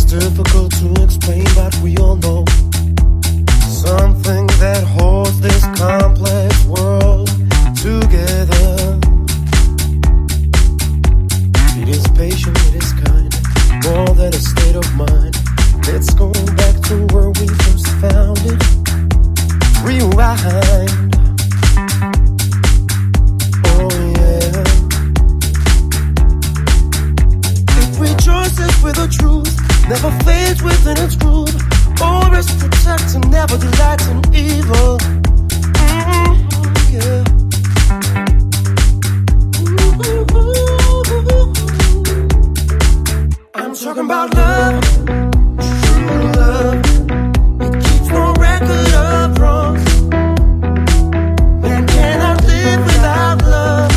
difficult to explain, but we all know something that holds this complex world together. It is patient, it is kind, more than a state of mind. Let's go back to where we first found it. Rewind. Oh yeah. It rejoices with the truth, never fades within its groove. Always protects and never delights in evil. Yeah. I'm talking about love, true love. It keeps no record of wrongs. Man cannot live without love.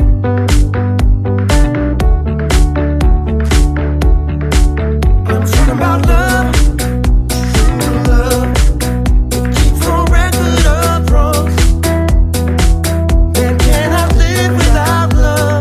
I'm talking about love, true love. It keeps no record of wrongs. Man cannot live without love.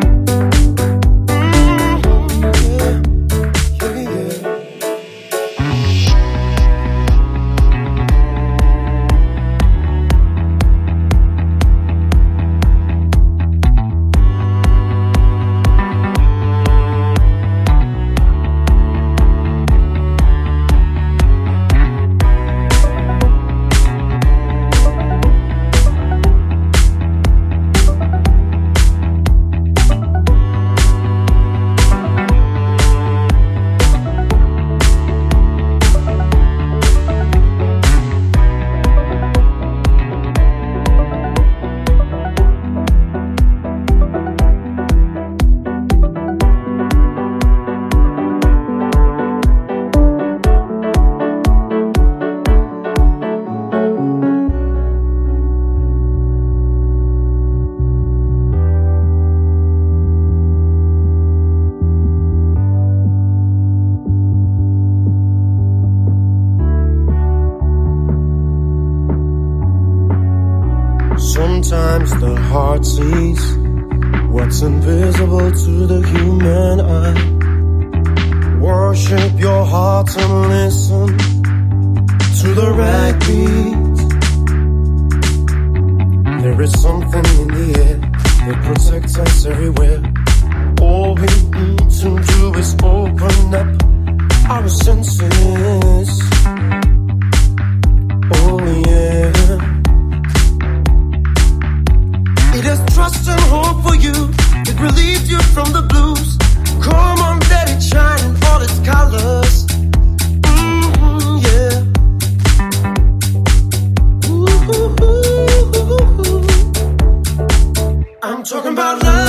Sometimes the heart sees what's invisible to the human eye. Worship your heart and listen to the right beat. There is something in the air that protects us everywhere. All we need to do is open up our senses. Oh yeah. It has trust and hope for you. It relieves you from the blues. Come on, let it shine in all its colors. Yeah. Ooh, I'm talking about love.